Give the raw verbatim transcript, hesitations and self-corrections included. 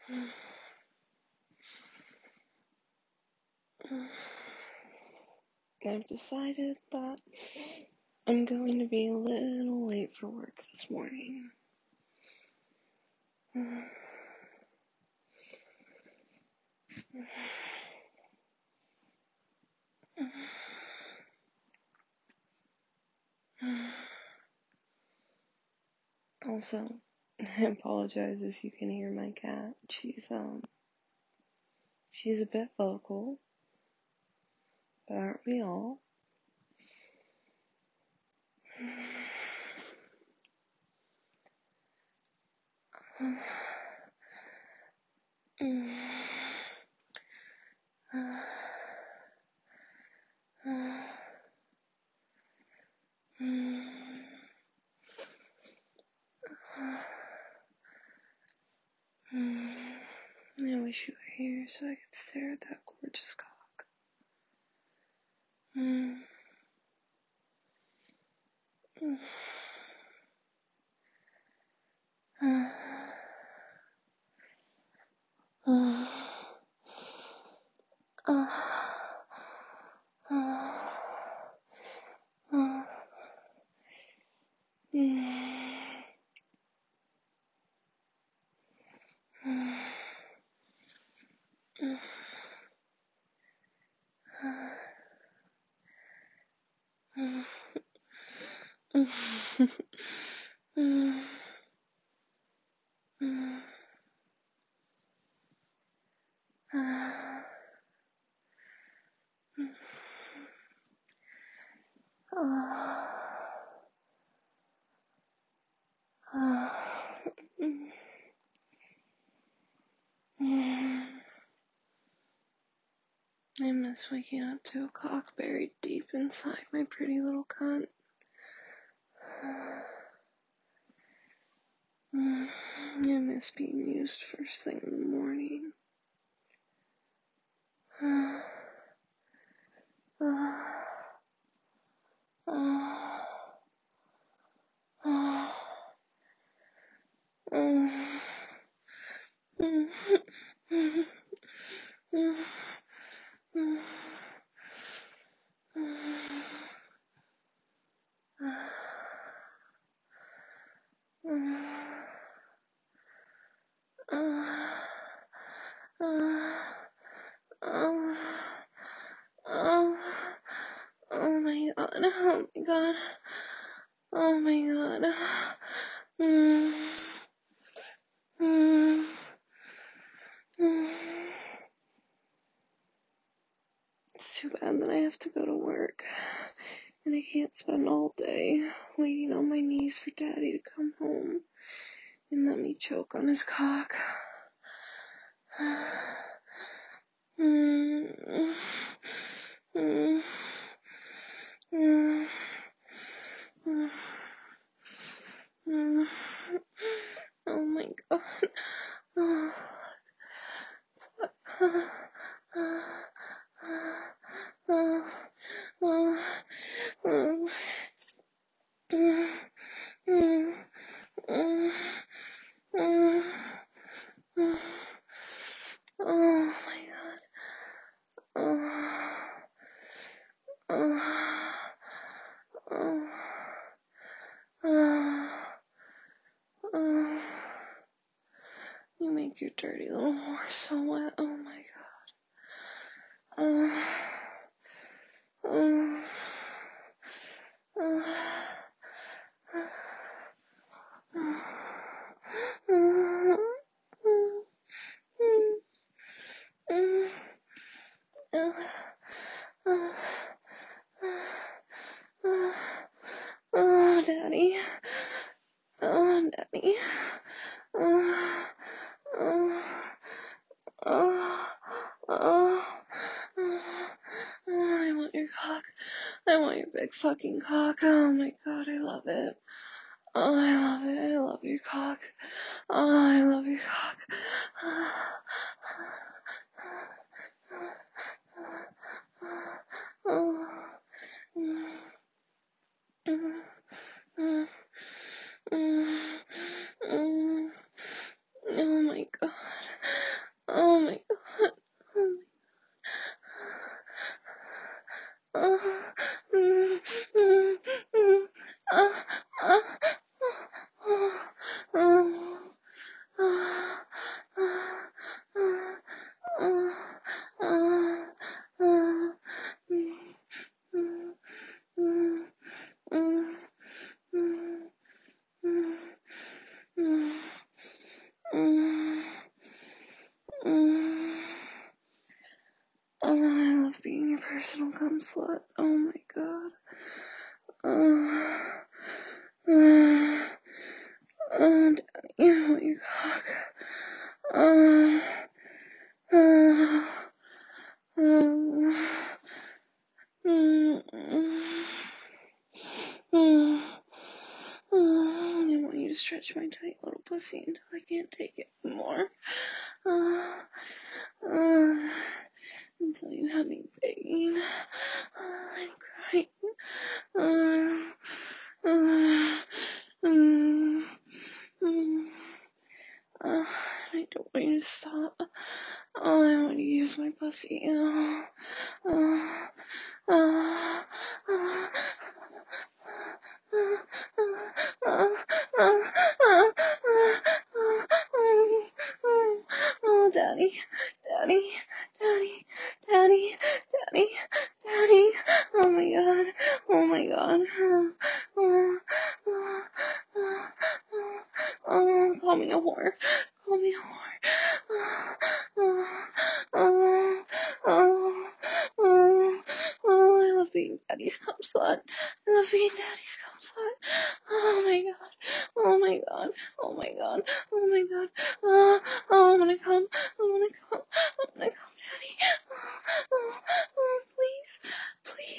I've decided that I'm going to be a little late for work this morning. Also, I apologize if you can hear my cat. She's, um, she's a bit vocal, but aren't we all? I wish you were here so I could stare at that gorgeous cock. Mm. Mm. Uh. Uh. Uh. Uh. Uh. Mm. Mm. I miss waking up to a cock buried deep inside my pretty little cunt. I miss being used first thing in the morning. Uh, uh, uh, uh, uh, Oh, oh, oh my god, oh my god, oh my god. Mm, mm, mm. It's too bad that I have to go to work, and I can't spend all day waiting on my knees for Daddy to come home and let me choke on his cock. Mm, mm, mm, mm, mm. Oh my god. Oh. Oh my god. Oh. Oh. Oh. Oh. Oh. You make your dirty little horse so wet. Oh my god. Oh. Oh. Oh. Oh, Daddy. Oh, Daddy. Oh, oh, oh, oh, oh, I want your cock. I want your big fucking cock. Oh my god, I love it. Oh, I love it. I love your cock. Oh, I love your cock. Oh, mm, mm, mm, mm, mm. Oh my god. Mm. Mm. Oh, I love being your personal cum slut. Oh my god. Uh, uh, uh, Daddy, oh my cock. Uh, uh, uh, mm, mm, mm, I want you to stretch my tight little pussy until I can't take it anymore. Uh, uh, until you have me begging. Uh, I'm crying. Uh, uh, um, um, uh, I don't want you to stop. Oh, I want you to use my pussy. Uh, uh, uh, uh, Oh, Daddy, Daddy,